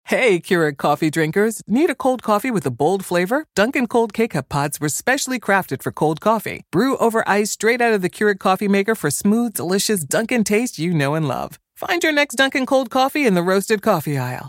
Hey, Keurig coffee drinkers. Need a cold coffee with a bold flavor? Dunkin' Cold K-Cup pods were specially crafted for cold coffee. Brew over ice straight out of the Keurig coffee maker for smooth, delicious Dunkin' taste you know and love. Find your next Dunkin' Cold coffee in the roasted coffee aisle.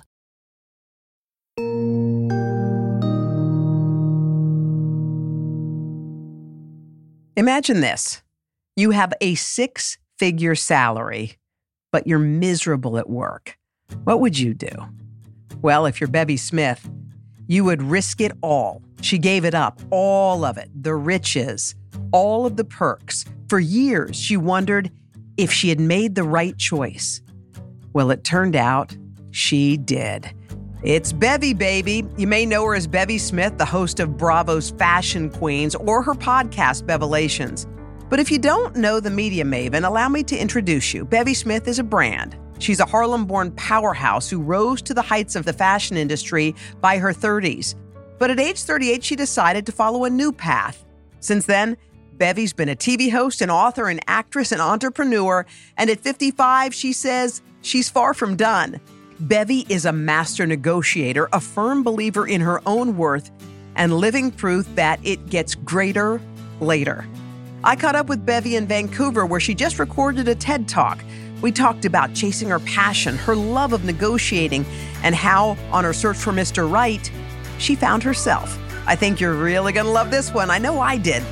Imagine this. You have a 6-figure salary, but you're miserable at work. What would you do? Well, if you're Bevy Smith, you would risk it all. She gave it up, all of it, the riches, all of the perks. For years, she wondered if she had made the right choice. Well, it turned out she did. It's Bevy, baby. You may know her as Bevy Smith, the host of Bravo's Fashion Queens, or her podcast, Bevelations. But if you don't know the media maven, allow me to introduce you. Bevy Smith is a brand. She's a Harlem-born powerhouse who rose to the heights of the fashion industry by her 30s. But at age 38, she decided to follow a new path. Since then, Bevy's been a TV host, an author, an actress, an entrepreneur, and at 55, she says she's far from done. Bevy is a master negotiator, a firm believer in her own worth, and living proof that it gets greater later. I caught up with Bevy in Vancouver, where she just recorded a TED Talk. We talked about chasing her passion, her love of negotiating, and how, on her search for Mr. Right, she found herself. I think you're really going to love this one. I know I did.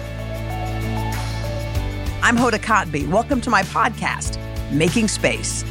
I'm Hoda Kotb. Welcome to my podcast, Making Space.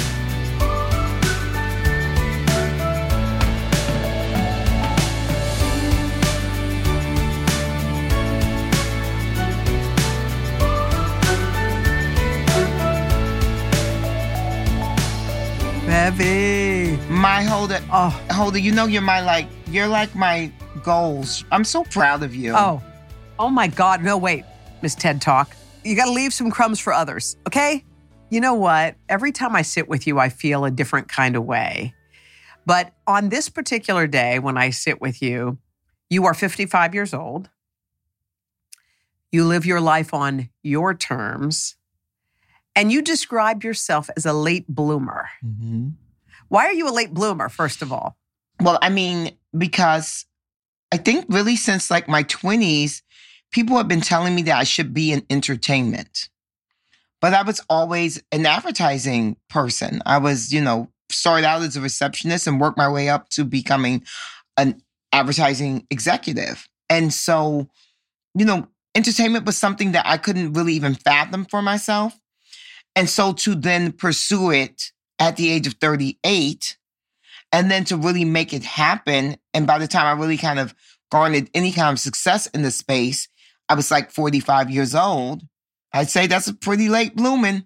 Bevy. My Hoda, Hoda, you know you're like my goals. I'm so proud of you. Oh my God. No, wait, Miss TED Talk. You got to leave some crumbs for others, okay? You know what? Every time I sit with you, I feel a different kind of way. But on this particular day, when I sit with you, you are 55 years old. You live your life on your terms. And you describe yourself as a late bloomer. Mm-hmm. Why are you a late bloomer, first of all? Well, I mean, because I think really since like my 20s, people have been telling me that I should be in entertainment. But I was always an advertising person. I was, started out as a receptionist and worked my way up to becoming an advertising executive. And so, entertainment was something that I couldn't really even fathom for myself. And so to then pursue it at the age of 38, and then to really make it happen, and by the time I really kind of garnered any kind of success in the space, I was like 45 years old. I'd say that's a pretty late blooming.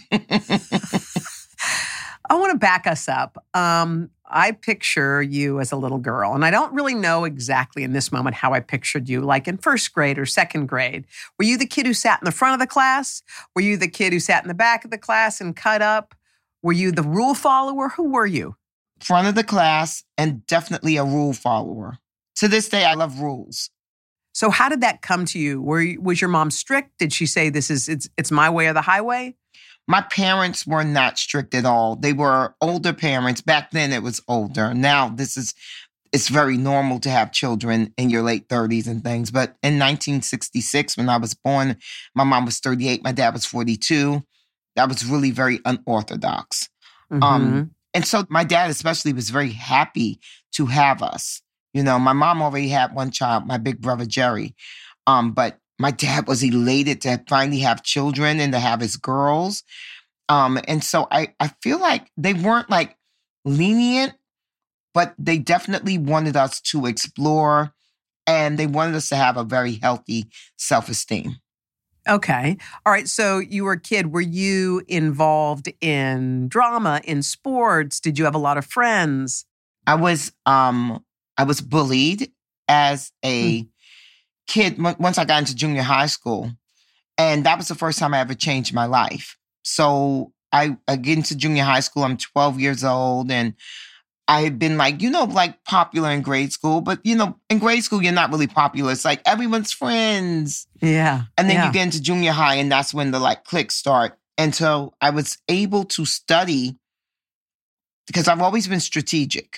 I want to back us up. I picture you as a little girl, and I don't really know exactly in this moment how I pictured you, like in first grade or second grade. Were you the kid who sat in the front of the class? Were you the kid who sat in the back of the class and cut up? Were you the rule follower? Who were you? Front of the class and definitely a rule follower. To this day, I love rules. So how did that come to you? Was your mom strict? Did she say it's my way or the highway? My parents were not strict at all. They were older parents. Back then it was older. Now it's very normal to have children in your late 30s and things. But in 1966, when I was born, my mom was 38, my dad was 42. That was really very unorthodox. Mm-hmm. And so my dad especially was very happy to have us. My mom already had one child, my big brother, Jerry. But my dad was elated to finally have children and to have his girls. And so I feel like they weren't like lenient, but they definitely wanted us to explore, and they wanted us to have a very healthy self-esteem. Okay. All right. So you were a kid. Were you involved in drama, in sports? Did you have a lot of friends? I was bullied as a kid once I got into junior high school. And that was the first time I ever changed my life. So I get into junior high school. I'm 12 years old. And I had been like popular in grade school. But, in grade school, you're not really popular. It's like everyone's friends. Yeah. And then you get into junior high, and that's when the cliques start. And so I was able to study because I've always been strategic.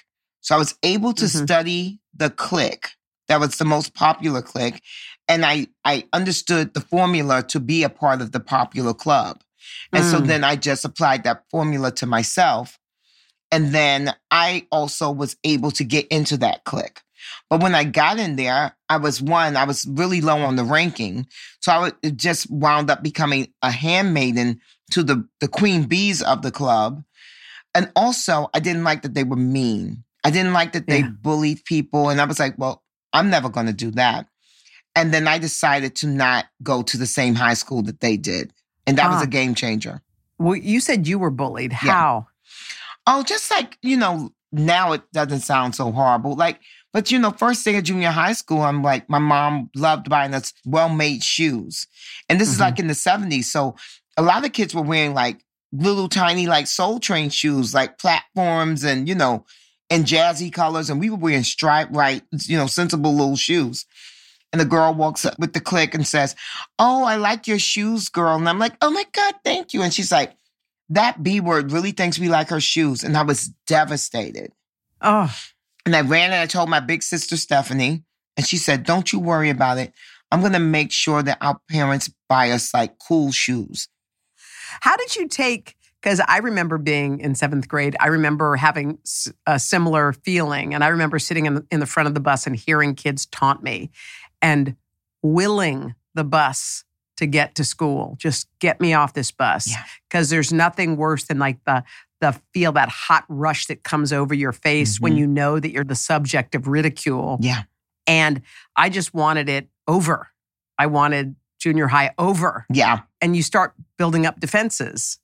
So I was able to study the clique. That was the most popular clique. And I understood the formula to be a part of the popular club. And so then I just applied that formula to myself. And then I also was able to get into that clique. But when I got in there, I was really low on the ranking. So it just wound up becoming a handmaiden to the queen bees of the club. And also, I didn't like that they were mean. I didn't like that they bullied people. And I was like, well, I'm never going to do that. And then I decided to not go to the same high school that they did. And that was a game changer. Well, you said you were bullied. How? Oh, just like, now it doesn't sound so horrible. But first day of junior high school, I'm like, my mom loved buying us well-made shoes. And this is like in the 70s. So a lot of kids were wearing like little tiny like Soul Train shoes, like platforms and, and jazzy colors. And we were wearing striped, sensible little shoes. And the girl walks up with the clique and says, "Oh, I like your shoes, girl." And I'm like, "Oh my God, thank you." And she's like, "That B word really thinks we like her shoes." And I was devastated. Oh. And I ran and I told my big sister, Stephanie, and she said, "Don't you worry about it. I'm going to make sure that our parents buy us like cool shoes." How did you take, because I remember being in 7th grade, I remember having a similar feeling. And I remember sitting in the front of the bus and hearing kids taunt me and willing the bus to get to school. Just get me off this bus. Because there's nothing worse than like the feel, that hot rush that comes over your face when you know that you're the subject of ridicule. Yeah. And I just wanted it over. I wanted junior high over. Yeah. And you start building up defenses.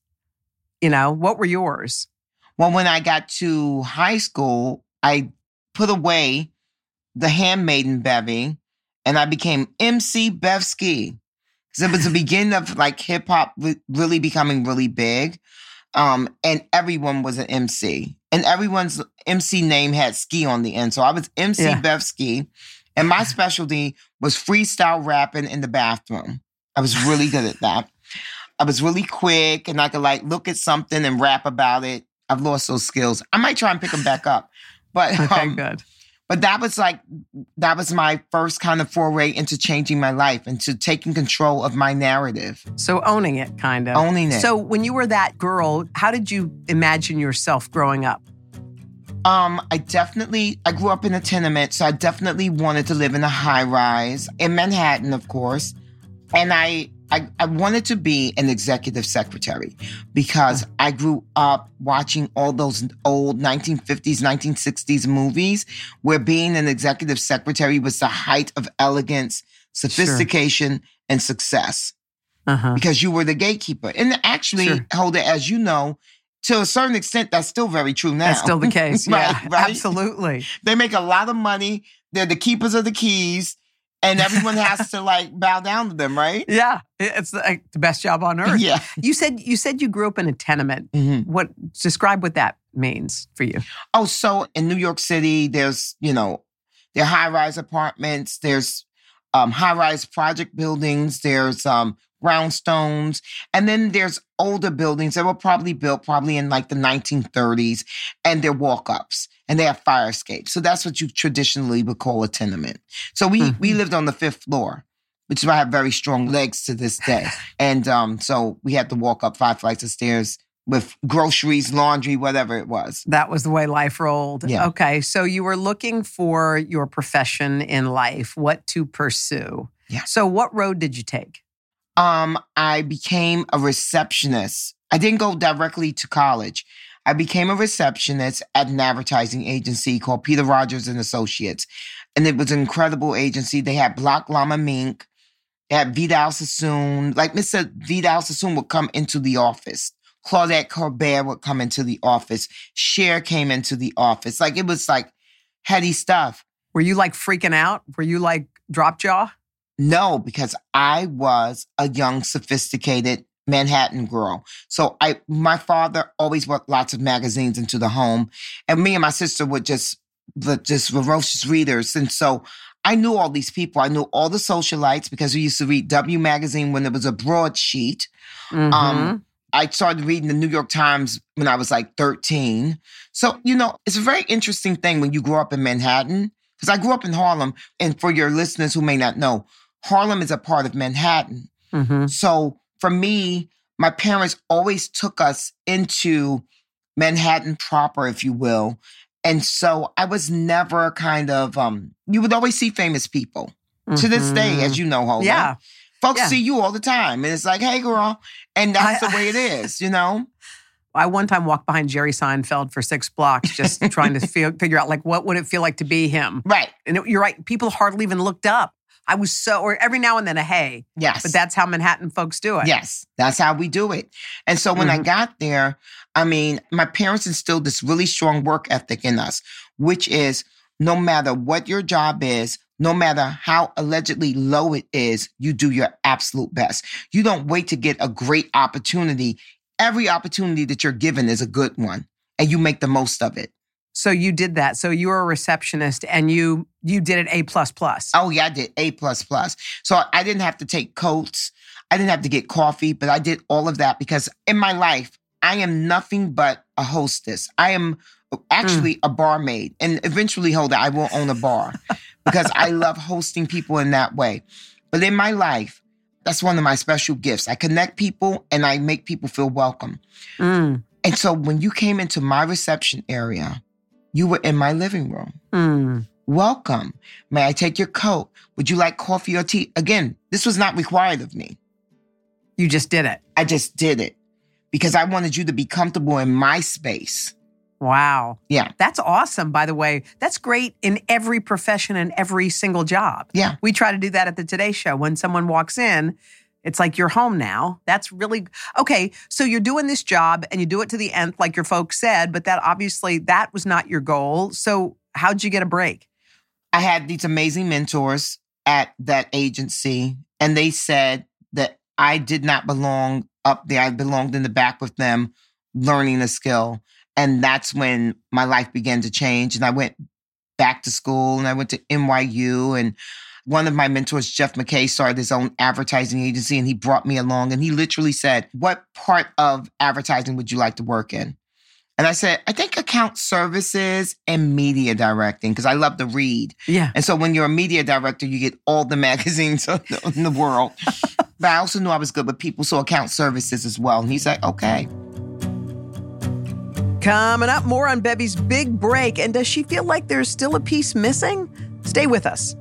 What were yours? Well, when I got to high school, I put away the handmaiden bevy and I became MC Bevsky. Because it was the beginning of like hip hop really becoming really big. And everyone was an MC. And everyone's MC name had ski on the end. So I was MC Bevsky. And my specialty was freestyle rapping in the bathroom. I was really good at that. I was really quick and I could like look at something and rap about it. I've lost those skills. I might try and pick them back up. But okay, good. But that was my first kind of foray into changing my life, into taking control of my narrative. So owning it, kind of. Owning it. So when you were that girl, how did you imagine yourself growing up? I grew up in a tenement, so I definitely wanted to live in a high rise in Manhattan, of course. And I wanted to be an executive secretary because I grew up watching all those old 1950s, 1960s movies where being an executive secretary was the height of elegance, sophistication, and success. Because you were the gatekeeper. And actually, Hoda, as you know, to a certain extent, that's still very true now. That's still the case. right? Absolutely. They make a lot of money. They're the keepers of the keys. And everyone has to like bow down to them, right? Yeah, it's the best job on earth. Yeah. You said you grew up in a tenement. Describe what that means for you. Oh, so in New York City, there's there are high-rise apartments, there's high-rise project buildings, there's brownstones, and then there's older buildings that were probably built in like the 1930s, and they're walk-ups. And they have fire escapes. So that's what you traditionally would call a tenement. So we lived on the 5th floor, which is why I have very strong legs to this day. And so we had to walk up 5 flights of stairs with groceries, laundry, whatever it was. That was the way life rolled. Yeah. Okay, so you were looking for your profession in life, what to pursue. Yeah. So what road did you take? I became a receptionist. I didn't go directly to college. I became a receptionist at an advertising agency called Peter Rogers and Associates. And it was an incredible agency. They had Block Lama Mink. They had Vidal Sassoon. Like Mr. Vidal Sassoon would come into the office. Claudette Colbert would come into the office. Cher came into the office. Like it was like heady stuff. Were you like freaking out? Were you like drop jaw? No, because I was a young, sophisticated Manhattan girl. So my father always brought lots of magazines into the home. And me and my sister were just ferocious readers. And so I knew all these people. I knew all the socialites because we used to read W Magazine when it was a broadsheet. I started reading the New York Times when I was like 13. So, it's a very interesting thing when you grow up in Manhattan, because I grew up in Harlem. And for your listeners who may not know, Harlem is a part of Manhattan. Mm-hmm. So for me, my parents always took us into Manhattan proper, if you will. And so I was never kind of, you would always see famous people. Mm-hmm. To this day, as you know, Holden. Yeah. Folks see you all the time. And it's like, hey, girl. And that's the way it is, I one time walked behind Jerry Seinfeld for 6 blocks just trying to figure out, like, what would it feel like to be him? Right. And you're right. People hardly even looked up. I was or every now and then a hey. Yes. But that's how Manhattan folks do it. Yes. That's how we do it. And so when I got there, my parents instilled this really strong work ethic in us, which is no matter what your job is, no matter how allegedly low it is, you do your absolute best. You don't wait to get a great opportunity. Every opportunity that you're given is a good one, and you make the most of it. So you did that. So you were a receptionist, and you did it A++. Oh, yeah, I did A++. So I didn't have to take coats. I didn't have to get coffee, but I did all of that because in my life, I am nothing but a hostess. I am actually a barmaid, and eventually, I will own a bar because I love hosting people in that way. But in my life, that's one of my special gifts. I connect people and I make people feel welcome. And so when you came into my reception area, you were in my living room. Welcome. May I take your coat? Would you like coffee or tea? Again, this was not required of me. You just did it. I just did it because I wanted you to be comfortable in my space. Wow. Yeah. That's awesome, by the way. That's great in every profession and every single job. Yeah. We try to do that at the Today Show. When someone walks in, it's like you're home now. That's really, okay, so you're doing this job and you do it to the nth, like your folks said, but that was not your goal. So how'd you get a break? I had these amazing mentors at that agency, and they said that I did not belong up there. I belonged in the back with them, learning a skill. And that's when my life began to change. And I went back to school and I went to NYU. And one of my mentors, Jeff McKay, started his own advertising agency, and he brought me along. And he literally said, what part of advertising would you like to work in? And I said, I think account services and media directing, because I love to read. Yeah. And so when you're a media director, you get all the magazines in the world. But I also knew I was good with people, so account services as well. And he's like, okay. Coming up, more on Bebby's big break. And does she feel like there's still a piece missing? Stay with us.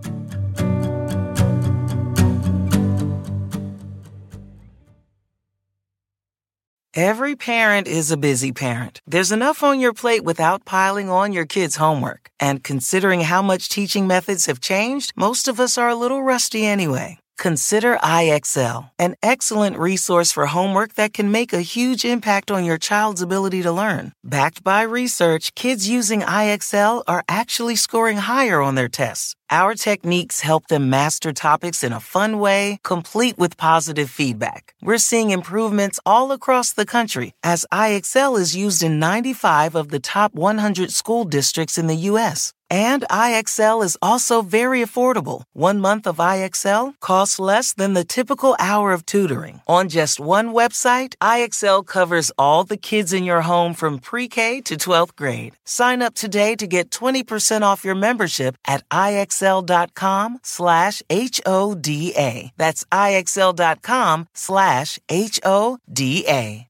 Every parent is a busy parent. There's enough on your plate without piling on your kids' homework. And considering how much teaching methods have changed, most of us are a little rusty anyway. Consider IXL, an excellent resource for homework that can make a huge impact on your child's ability to learn. Backed by research, kids using IXL are actually scoring higher on their tests. Our techniques help them master topics in a fun way, complete with positive feedback. We're seeing improvements all across the country as IXL is used in 95 of the top 100 school districts in the U.S. And IXL is also very affordable. 1 month of IXL costs less than the typical hour of tutoring. On just one website, IXL covers all the kids in your home from pre-K to 12th grade. Sign up today to get 20% off your membership at IXL.com/HODA. That's IXL.com/HODA.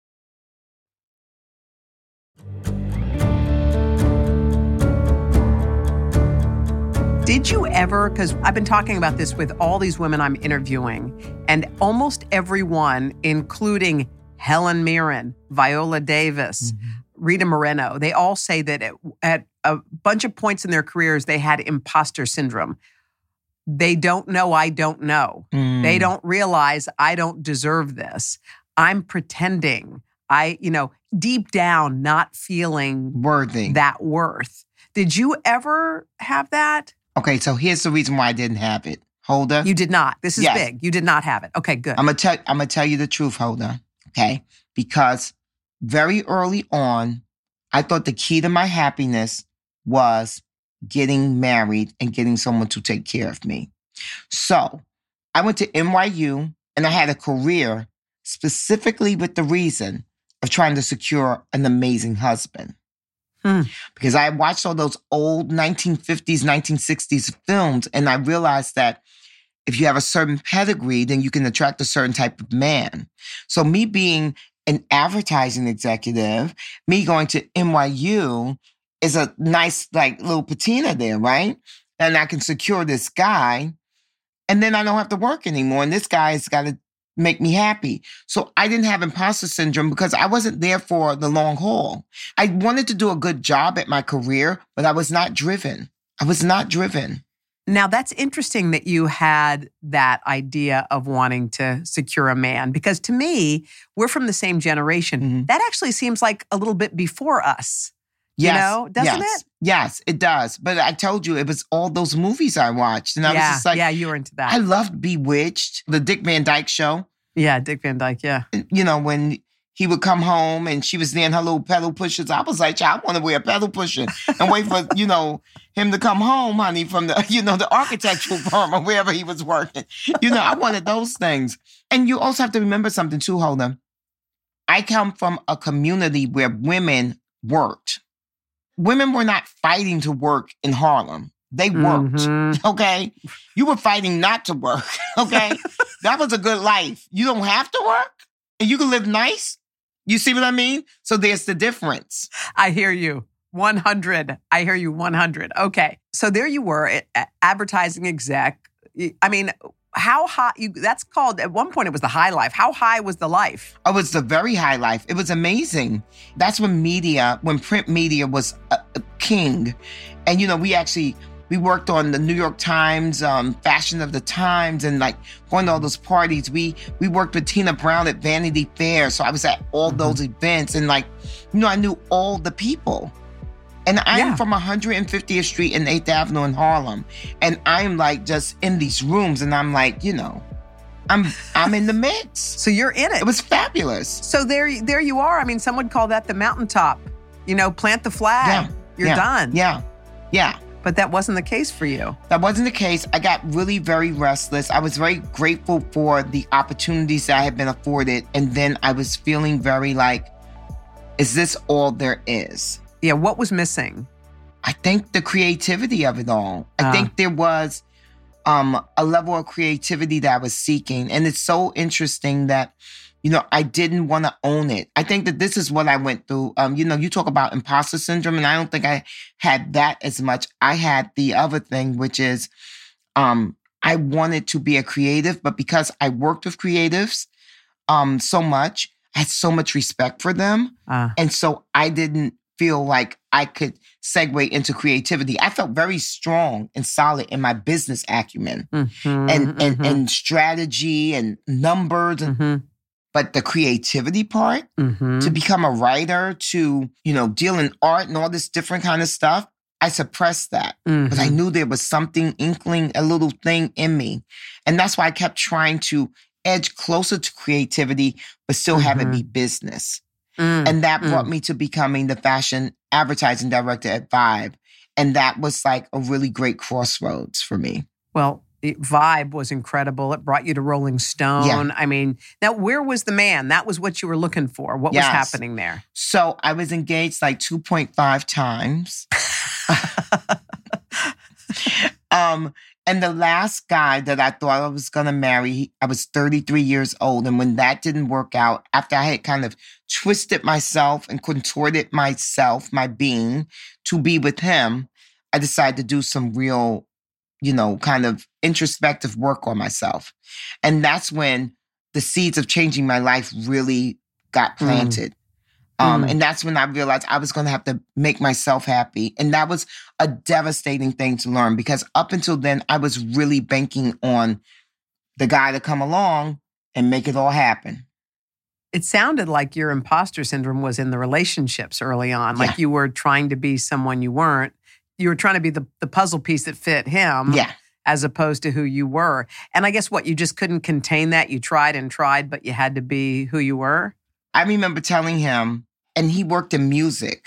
Did you ever, because I've been talking about this with all these women I'm interviewing, and almost everyone, including Helen Mirren, Viola Davis, Rita Moreno, they all say that at a bunch of points in their careers, they had imposter syndrome. They don't know I don't know. They don't realize I don't deserve this. I'm pretending. Deep down, not feeling worthy, that worth. Did you ever have that? Okay, so here's the reason why I didn't have it. Holda. You did not. This is big. You did not have it. Okay, good. I'm gonna tell you the truth, Holda. Okay? Because very early on, I thought the key to my happiness was getting married and getting someone to take care of me. So I went to NYU and I had a career specifically with the reason of trying to secure an amazing husband. Because I watched all those old 1950s, 1960s films, and I realized that if you have a certain pedigree, then you can attract a certain type of man. So me being an advertising executive, me going to NYU is a nice, like, little patina there, right? And I can secure this guy, and then I don't have to work anymore. And this guy has got to make me happy. So I didn't have imposter syndrome because I wasn't there for the long haul. I wanted to do a good job at my career, but I was not driven. Now, that's interesting that you had that idea of wanting to secure a man, because to me, we're from the same generation. Mm-hmm. That actually seems like a little bit before us. Yes, you know, doesn't it? Yes, it does. But I told you, it was all those movies I watched. And I was just like, yeah, you were into that. I loved Bewitched, the Dick Van Dyke Show. Yeah, Dick Van Dyke, yeah. You know, when he would come home and she was there in her little pedal pushers, I was like, I want to wear a pedal pusher and wait for, him to come home, honey, from the, the architectural firm or wherever he was working. I wanted those things. And you also have to remember something too, Hoda. I come from a community where women worked. Women were not fighting to work in Harlem. They worked, okay? You were fighting not to work, okay? That was a good life. You don't have to work, and you can live nice. You see what I mean? So there's the difference. I hear you. 100. I hear you 100. Okay. So there you were, advertising exec. I mean, how high, that's called, at one point it was the high life. How high was the life? Oh, it was the very high life. It was amazing. That's when print media was a king. And, we worked on the New York Times, Fashion of the Times, and like going to all those parties. We worked with Tina Brown at Vanity Fair. So I was at all those events, and I knew all the people. And I'm from 150th Street and 8th Avenue in Harlem. And I'm like just in these rooms, and I'm like, I'm in the mix. So you're in it. It was fabulous. So there you are. I mean, some would call that the mountaintop. Plant the flag. You're done. Yeah. But that wasn't the case for you. That wasn't the case. I got really very restless. I was very grateful for the opportunities that I had been afforded. And then I was feeling very like, is this all there is? Yeah, what was missing? I think the creativity of it all. I think there was a level of creativity that I was seeking. And it's so interesting that, I didn't want to own it. I think that this is what I went through. You talk about imposter syndrome, and I don't think I had that as much. I had the other thing, which is I wanted to be a creative, but because I worked with creatives so much, I had so much respect for them. And so I didn't feel like I could segue into creativity. I felt very strong and solid in my business acumen and strategy and numbers. But the creativity part, to become a writer, to, deal in art and all this different kind of stuff, I suppressed that. But I knew there was something inkling, a little thing in me. And that's why I kept trying to edge closer to creativity, but still have it be business. And that brought me to becoming the fashion advertising director at Vibe. And that was like a really great crossroads for me. Well, Vibe was incredible. It brought you to Rolling Stone. Yeah. I mean, now where was the man? That was what you were looking for. What was happening there? So I was engaged like 2.5 times. And the last guy that I thought I was going to marry, I was 33 years old. And when that didn't work out, after I had kind of twisted myself and contorted myself, my being, to be with him, I decided to do some real, kind of introspective work on myself. And that's when the seeds of changing my life really got planted. And that's when I realized I was going to have to make myself happy. And that was a devastating thing to learn, because up until then, I was really banking on the guy to come along and make it all happen. It sounded like your imposter syndrome was in the relationships early on. Like you were trying to be someone you weren't. You were trying to be the puzzle piece that fit him. Yeah. As opposed to who you were. And I guess you just couldn't contain that. You tried and tried, but you had to be who you were. I remember telling him, and he worked in music.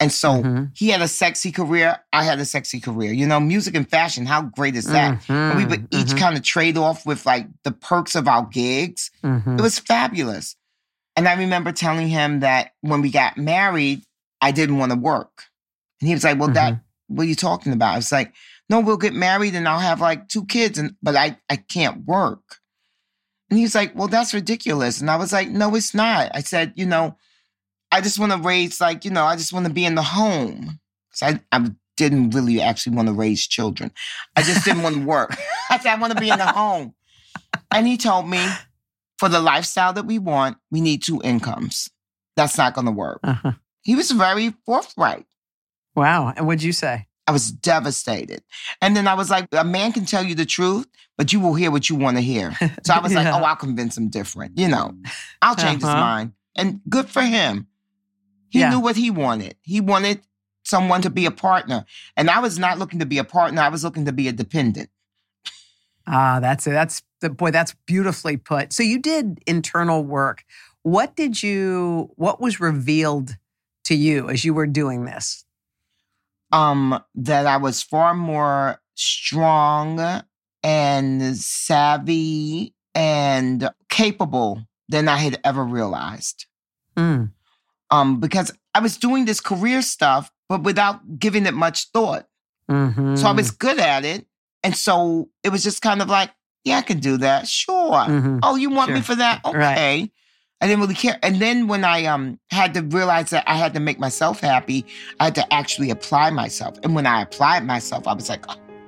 And so he had a sexy career. I had a sexy career. You know, music and fashion, how great is that? And we would each kind of trade off with like the perks of our gigs. It was fabulous. And I remember telling him that when we got married, I didn't want to work. And he was like, well, what are you talking about? I was like, no, we'll get married and I'll have like 2 kids, but I can't work. And he was like, well, that's ridiculous. And I was like, no, it's not. I said, you know, I just want to raise, like, you know, I just want to be in the home. Because I didn't really actually want to raise children. I just didn't want to work. I said, I want to be in the home. And he told me, for the lifestyle that we want, we need 2 incomes. That's not going to work. He was very forthright. Wow. And what'd you say? I was devastated. And then I was like, a man can tell you the truth, but you will hear what you want to hear. So I was like, oh, I'll convince him different. You know, I'll change his mind. And good for him. He knew what he wanted. He wanted someone to be a partner. And I was not looking to be a partner. I was looking to be a dependent. That's it. That's beautifully put. So you did internal work. What was revealed to you as you were doing this? That I was far more strong and savvy and capable than I had ever realized. Because I was doing this career stuff, but without giving it much thought. So I was good at it. And so it was just kind of like, yeah, I can do that. Sure. Oh, you want me for that? Okay. Right. I didn't really care. And then when I had to realize that I had to make myself happy, I had to actually apply myself. And when I applied myself, I was like,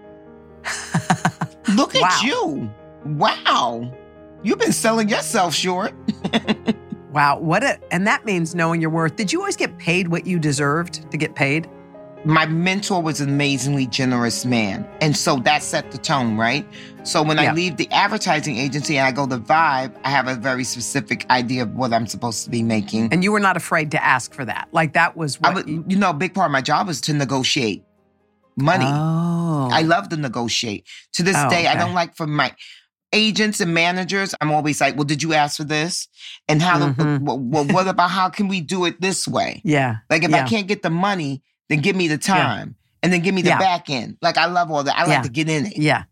oh, look at you. Wow. You've been selling yourself short. Wow. And that means knowing your worth. Did you always get paid what you deserved to get paid? My mentor was an amazingly generous man. And so that set the tone, right? So when I leave the advertising agency and I go to Vibe, I have a very specific idea of what I'm supposed to be making. And you were not afraid to ask for that. Like that was what you know, a big part of my job was to negotiate money. Oh. I love to negotiate. To this day, I don't like for my agents and managers, I'm always like, well, did you ask for this? And what about how can we do it this way? Yeah. Like if I can't get the money, then give me the time and then give me the back end. Like I love all that. I like to get in it. Yeah.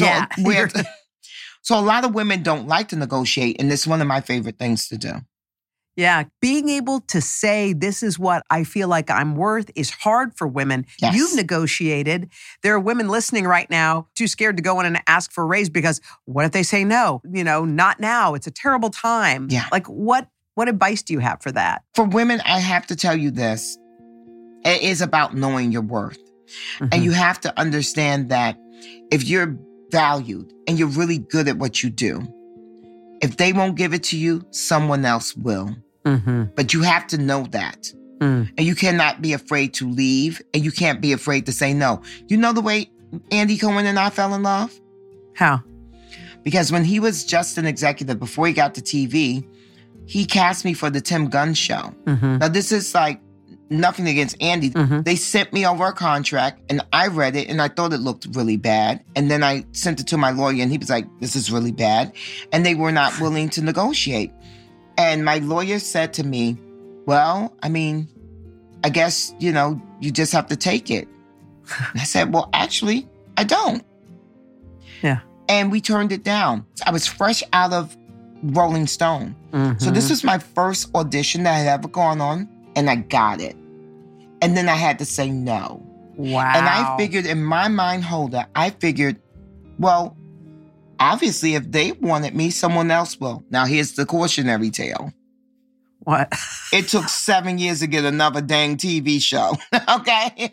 So a lot of women don't like to negotiate, and it's one of my favorite things to do. Yeah. Being able to say, this is what I feel like I'm worth is hard for women. Yes. You've negotiated. There are women listening right now too scared to go in and ask for a raise because what if they say no? You know, not now. It's a terrible time. Yeah. Like what advice do you have for that? For women, I have to tell you this. It is about knowing your worth. And you have to understand that if you're valued and you're really good at what you do, if they won't give it to you, someone else will. But you have to know that. And you cannot be afraid to leave, and you can't be afraid to say no. You know the way Andy Cohen and I fell in love? How? Because when he was just an executive, before he got to TV, he cast me for the Tim Gunn show. Now, this is like nothing against Andy. They sent me over a contract, and I read it, and I thought it looked really bad. And then I sent it to my lawyer, and he was like, this is really bad. And they were not willing to negotiate. And my lawyer said to me, well, I mean, I guess, you know, you just have to take it. And I said, well, actually, I don't. Yeah. And we turned it down. I was fresh out of Rolling Stone. So this was my first audition that I had ever gone on, and I got it. And then I had to say no. Wow. And I figured in my mind holder, well, obviously, if they wanted me, someone else will. Now, here's the cautionary tale. What? It took 7 years to get another dang TV show. Okay?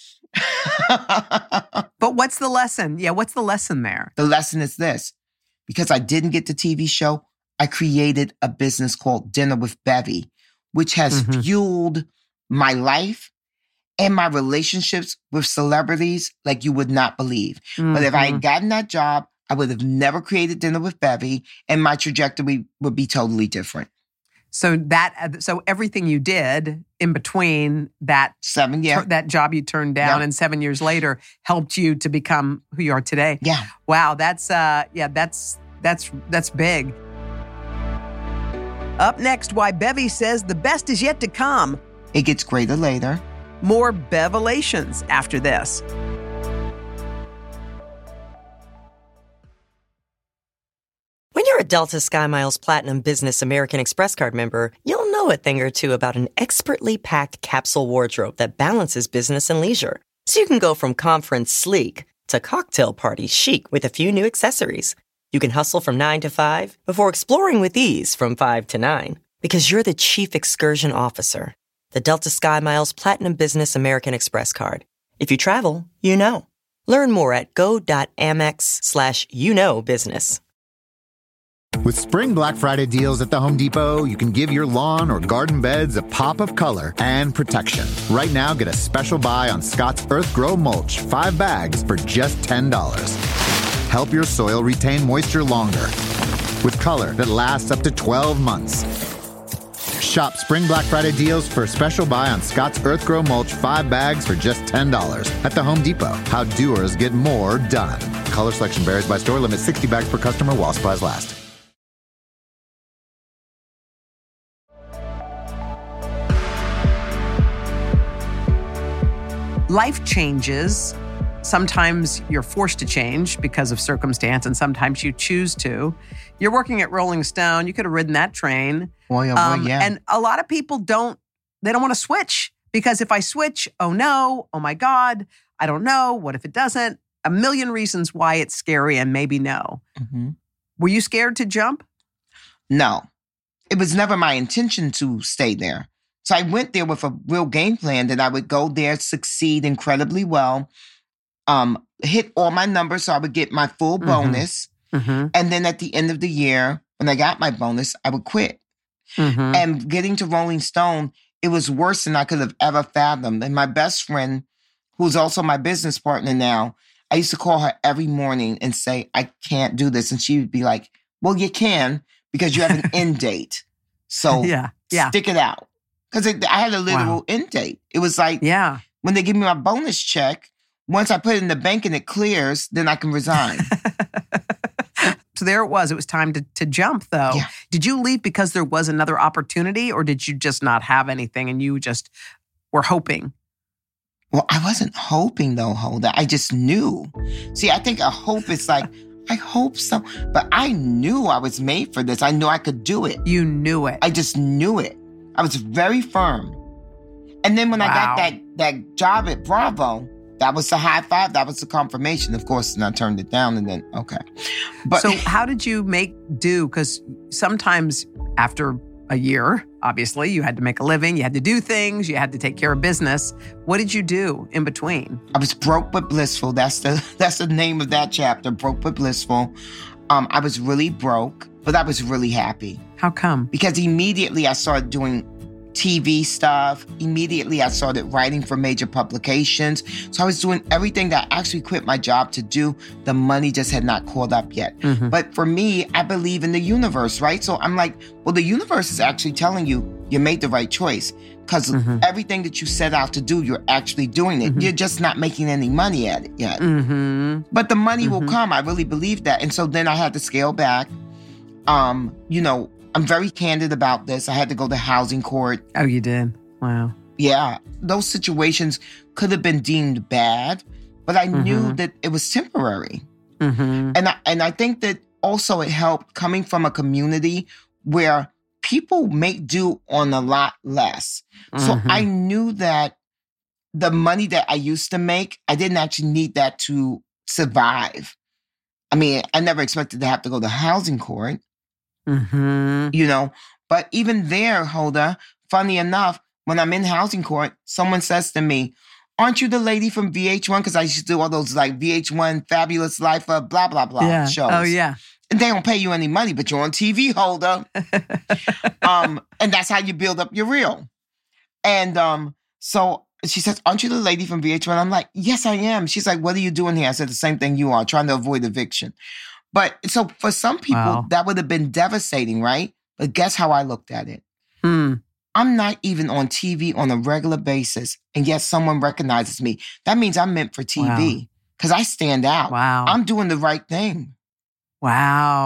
But what's the lesson? Yeah, what's the lesson there? The lesson is this. Because I didn't get the TV show, I created a business called Dinner with Bevy, which has fueled my life and my relationships with celebrities like you would not believe. But if I had gotten that job, I would have never created Dinner with Bevy, and my trajectory would be totally different. So everything you did in between that that job you turned down and 7 years later helped you to become who you are today. Yeah. Wow. That's big. Up next, why Bevy says the best is yet to come. It gets greater later. More Bevelations after this. When you're a Delta SkyMiles Platinum Business American Express card member, you'll know a thing or two about an expertly packed capsule wardrobe that balances business and leisure. So you can go from conference sleek to cocktail party chic with a few new accessories. You can hustle from 9 to 5 before exploring with ease from 5 to 9. Because you're the Chief Excursion Officer. The Delta SkyMiles Platinum Business American Express card. If you travel, you know. Learn more at go.amex/business. With Spring Black Friday deals at the Home Depot, you can give your lawn or garden beds a pop of color and protection. Right now, get a special buy on Scott's Earth Grow Mulch, 5 bags for just $10. Help your soil retain moisture longer with color that lasts up to 12 months. Shop Spring Black Friday deals for a special buy on Scott's Earth Grow Mulch, 5 bags for just $10 at the Home Depot. How doers get more done. Color selection varies by store. Limit 60 bags per customer while supplies last. Life changes. Sometimes you're forced to change because of circumstance, and sometimes you choose to. You're working at Rolling Stone. You could have ridden that train. Boy, yeah. And a lot of people don't want to switch because if I switch, oh no, oh my God, I don't know. What if it doesn't? A million reasons why it's scary and maybe no. Mm-hmm. Were you scared to jump? No. It was never my intention to stay there. So I went there with a real game plan that I would go there, succeed incredibly well, hit all my numbers so I would get my full bonus. Mm-hmm. And then at the end of the year, when I got my bonus, I would quit. Mm-hmm. And getting to Rolling Stone, it was worse than I could have ever fathomed. And my best friend, who's also my business partner now, I used to call her every morning and say, I can't do this. And she would be like, well, you can because you have an end date. So stick it out. Because I had a literal end date. It was like, when they give me my bonus check, once I put it in the bank and it clears, then I can resign. So there it was. It was time to jump, though. Yeah. Did you leave because there was another opportunity, or did you just not have anything and you just were hoping? Well, I wasn't hoping, though, Holda. I just knew. See, I think a hope is like, I hope so. But I knew I was made for this. I knew I could do it. You knew it. I just knew it. I was very firm. And then when I got that job at Bravo, that was the high five. That was the confirmation, of course. And I turned it down and then, okay. But so how did you make do? Because sometimes after a year, obviously, you had to make a living. You had to do things. You had to take care of business. What did you do in between? I was broke but blissful. That's the name of that chapter, Broke but Blissful. I was really broke, but I was really happy. How come? Because immediately I started doing TV stuff. Immediately I started writing for major publications. So I was doing everything that I actually quit my job to do. The money just had not caught up yet. Mm-hmm. But for me, I believe in the universe, right? So I'm like, well, the universe is actually telling you made the right choice. Because everything that you set out to do, you're actually doing it. Mm-hmm. You're just not making any money at it yet. Mm-hmm. But the money will come. I really believe that. And so then I had to scale back. I'm very candid about this. I had to go to housing court. Oh, you did? Wow. Yeah. Those situations could have been deemed bad, but I knew that it was temporary. Mm-hmm. And I think that also it helped coming from a community where people make do on a lot less. So I knew that the money that I used to make, I didn't actually need that to survive. I mean, I never expected to have to go to housing court. Mm-hmm. But even there, Holda, funny enough, when I'm in housing court, someone says to me, aren't you the lady from VH1? Because I used to do all those like VH1 Fabulous Life of blah, blah, blah shows. Oh, yeah. And they don't pay you any money, but you're on TV, Holda. And that's how you build up your reel. And so she says, aren't you the lady from VH1? I'm like, yes, I am. She's like, what are you doing here? I said, the same thing you are, trying to avoid eviction. But so for some people, that would have been devastating, right? But guess how I looked at it? I'm not even on TV on a regular basis, and yet someone recognizes me. That means I'm meant for TV because I stand out. Wow. I'm doing the right thing. Wow.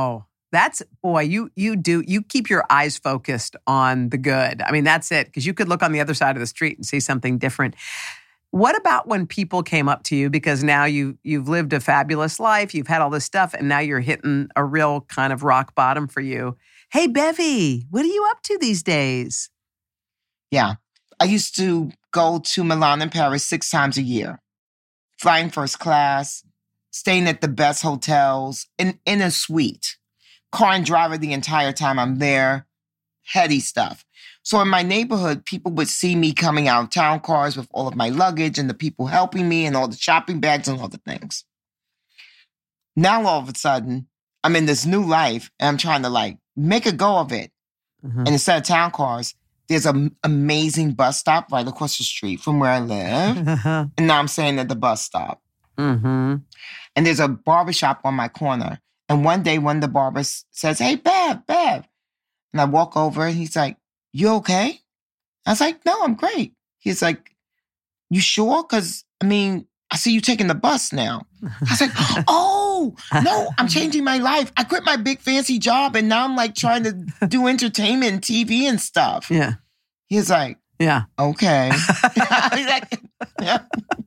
That's, boy, you keep your eyes focused on the good. I mean, that's it, because you could look on the other side of the street and see something different. What about when people came up to you, because now you've lived a fabulous life, you've had all this stuff, and now you're hitting a real kind of rock bottom for you. Hey, Bevy, what are you up to these days? Yeah. I used to go to Milan and Paris 6 times a year, flying first class, staying at the best hotels, in a suite, car and driver the entire time I'm there, heady stuff. So in my neighborhood, people would see me coming out of town cars with all of my luggage and the people helping me and all the shopping bags and all the things. Now, all of a sudden, I'm in this new life and I'm trying to make a go of it. Mm-hmm. And instead of town cars, there's an amazing bus stop right across the street from where I live. And now I'm staying at the bus stop. Mm-hmm. And there's a barbershop on my corner. And one day, one of the barbers says, "Hey, Bev. And I walk over and he's like, "You okay?" I was like, "No, I'm great." He's like, "You sure? Because, I see you taking the bus now." I was like, "Oh, no, I'm changing my life. I quit my big fancy job and now I'm trying to do entertainment and TV and stuff." Yeah. He's like, "Yeah. Okay." Yeah.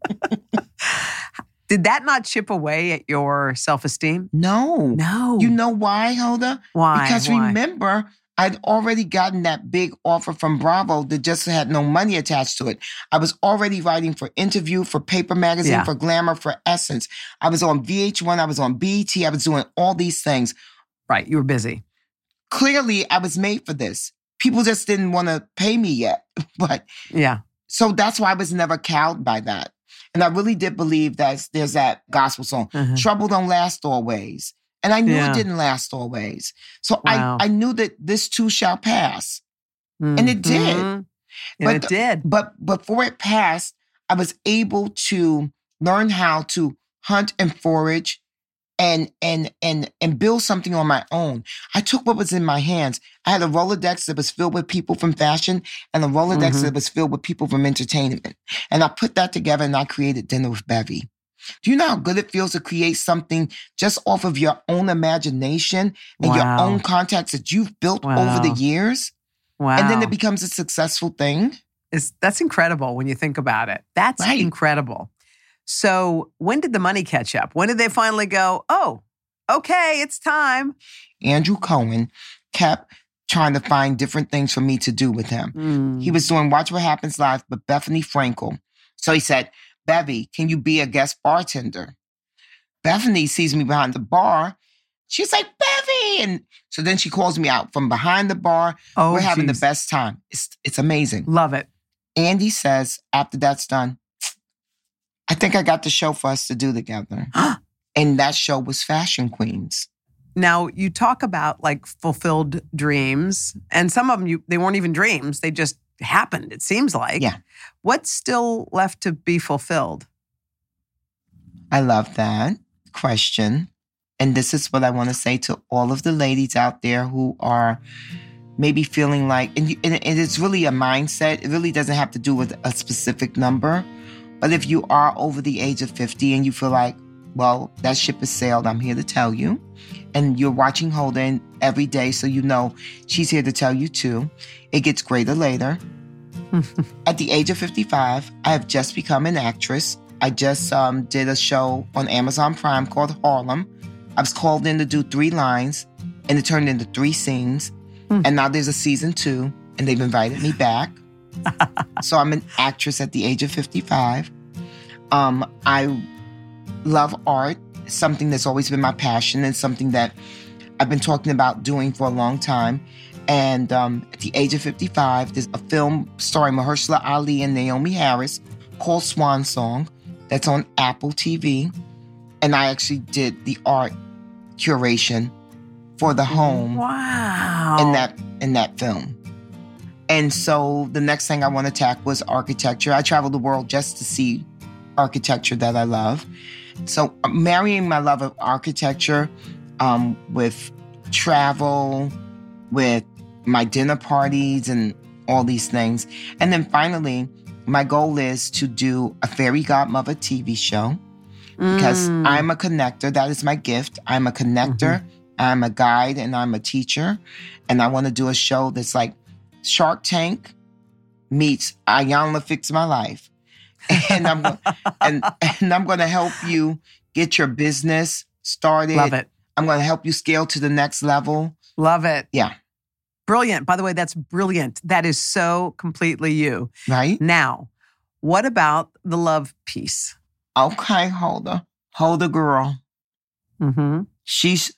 Did that not chip away at your self-esteem? No. You know why, Hoda? Why? Because remember, I'd already gotten that big offer from Bravo that just had no money attached to it. I was already writing for Interview, for Paper Magazine, for Glamour, for Essence. I was on VH1, I was on BET, I was doing all these things. Right, you were busy. Clearly, I was made for this. People just didn't want to pay me yet. But yeah. So that's why I was never cowed by that. And I really did believe that there's that gospel song, Trouble Don't Last Always. And I knew it didn't last always. So I knew that this too shall pass. Mm-hmm. And it did. And it did. But before it passed, I was able to learn how to hunt and forage and build something on my own. I took what was in my hands. I had a Rolodex that was filled with people from fashion and a Rolodex that was filled with people from entertainment. And I put that together and I created Dinner with Bevy. Do you know how good it feels to create something just off of your own imagination and your own contacts that you've built over the years? Wow. And then it becomes a successful thing? That's incredible when you think about it. That's incredible. So when did the money catch up? When did they finally go, "Oh, okay, it's time"? Andrew Cohen kept trying to find different things for me to do with him. He was doing Watch What Happens Live with Bethany Frankel. So he said, "Bevy, can you be a guest bartender?" Bethany sees me behind the bar. She's like, "Bevy!" And so then she calls me out from behind the bar. We're having the best time. It's amazing. Love it. Andy says, after that's done, "I think I got the show for us to do together." And that show was Fashion Queens. Now, you talk about fulfilled dreams, and some of them, they weren't even dreams. They just happened, it seems like. Yeah. What's still left to be fulfilled? I love that question. And this is what I want to say to all of the ladies out there who are maybe feeling and it's really a mindset. It really doesn't have to do with a specific number. But if you are over the age of 50 and you feel like, well, that ship has sailed, I'm here to tell you. And you're watching Hoda every day, so you know she's here to tell you too. It gets greater later. At the age of 55, I have just become an actress. I just did a show on Amazon Prime called Harlem. I was called in to do 3 lines, and it turned into 3 scenes. And now there's a season 2, and they've invited me back. So I'm an actress at the age of 55. I love art. It's something that's always been my passion and something that I've been talking about doing for a long time. And at the age of 55, there's a film starring Mahershala Ali and Naomi Harris called Swan Song that's on Apple TV. And I actually did the art curation for the home in that film. And so the next thing I want to tackle was architecture. I travel the world just to see architecture that I love. So marrying my love of architecture with travel, with my dinner parties and all these things. And then finally, my goal is to do a Fairy Godmother TV show because I'm a connector. That is my gift. I'm a connector I'm a guide and I'm a teacher. And I want to do a show that's like Shark Tank meets Iyanla Fix My Life. And I'm going to help you get your business started. Love it. I'm going to help you scale to the next level. Love it. Yeah. Brilliant. By the way, that's brilliant. That is so completely you. Right? Now, what about the love piece? Okay, Hulda, girl. Mm-hmm. She's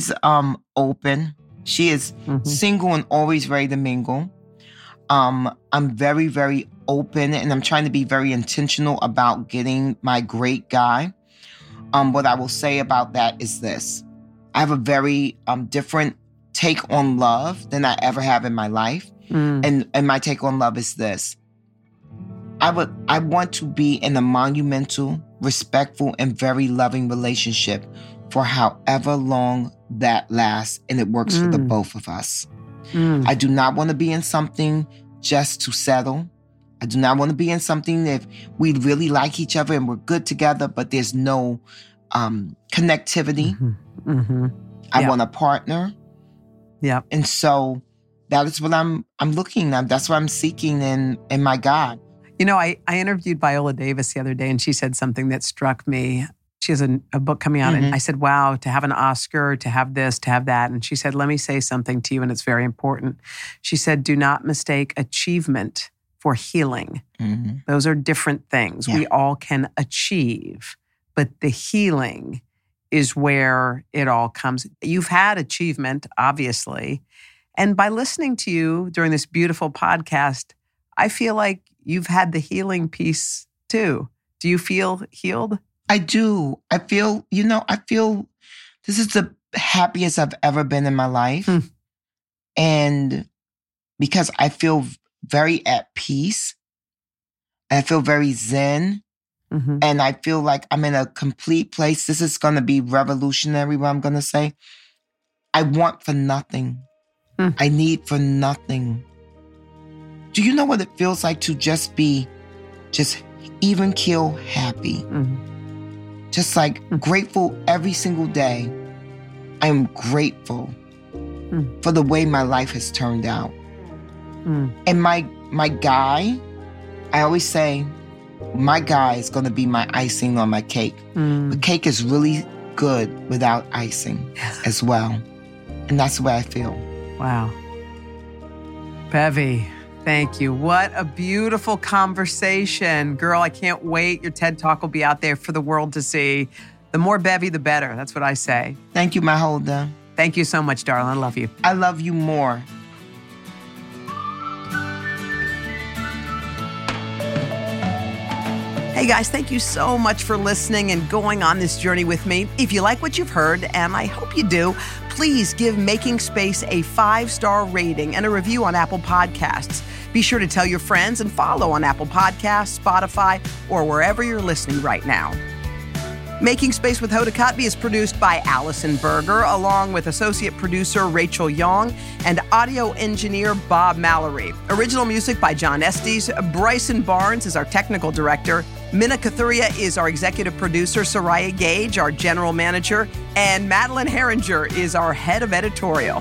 open. She is single and always ready to mingle. I'm very, very open, and I'm trying to be very intentional about getting my great guy. What I will say about that is this. I have a very different take on love than I ever have in my life. And my take on love is this. I want to be in a monumental, respectful, and very loving relationship for however long that lasts, and it works for the both of us. I do not want to be in something just to settle. I do not want to be in something if we really like each other and we're good together, but there's no connectivity. I want a partner. Yeah. And so that is what I'm looking at. That's what I'm seeking in my God. You know, I interviewed Viola Davis the other day, and she said something that struck me. She has a book coming out, and I said, wow, to have an Oscar, to have this, to have that. And she said, let me say something to you, and it's very important. She said, do not mistake achievement for healing. Those are different things. Yeah. We all can achieve, but the healing is where it all comes. You've had achievement, obviously. And by listening to you during this beautiful podcast, I feel like you've had the healing piece too. Do you feel healed? I do. I feel this is the happiest I've ever been in my life. And because I feel very at peace, I feel very zen, and I feel like I'm in a complete place. This is going to be revolutionary, what I'm going to say. I want for nothing. I need for nothing. Do you know what it feels like to just be even keel happy? Just like grateful every single day. I am grateful for the way my life has turned out. And my guy, I always say, my guy is going to be my icing on my cake. The cake is really good without icing as well. And that's the way I feel. Wow. Bevy, thank you. What a beautiful conversation. Girl, I can't wait. Your TED Talk will be out there for the world to see. The more Bevy, the better. That's what I say. Thank you, my Hulda. Thank you so much, darling. I love you. I love you more. Hey guys, thank you so much for listening and going on this journey with me. If you like what you've heard, and I hope you do, please give Making Space a 5-star rating and a review on Apple Podcasts. Be sure to tell your friends and follow on Apple Podcasts, Spotify, or wherever you're listening right now. Making Space with Hoda Kotb is produced by Allison Berger, along with associate producer Rachel Young and audio engineer Bob Mallory. Original music by John Estes. Bryson Barnes is our technical director. Minna Kathuria is our executive producer. Soraya Gage, our general manager. And Madeline Herringer is our head of editorial.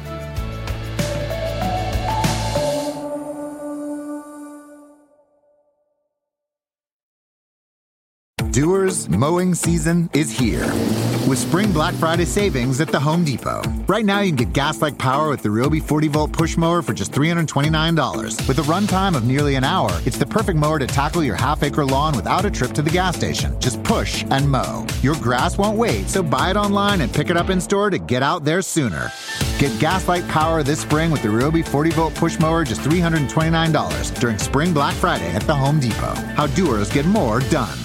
Doers, mowing season is here. With Spring Black Friday savings at the Home Depot. Right now, you can get gas-like power with the Ryobi 40-volt push mower for just $329. With a runtime of nearly an hour, it's the perfect mower to tackle your half-acre lawn without a trip to the gas station. Just push and mow. Your grass won't wait, so buy it online and pick it up in-store to get out there sooner. Get gas-like power this spring with the Ryobi 40-volt push mower just $329 during Spring Black Friday at the Home Depot. How doers get more done.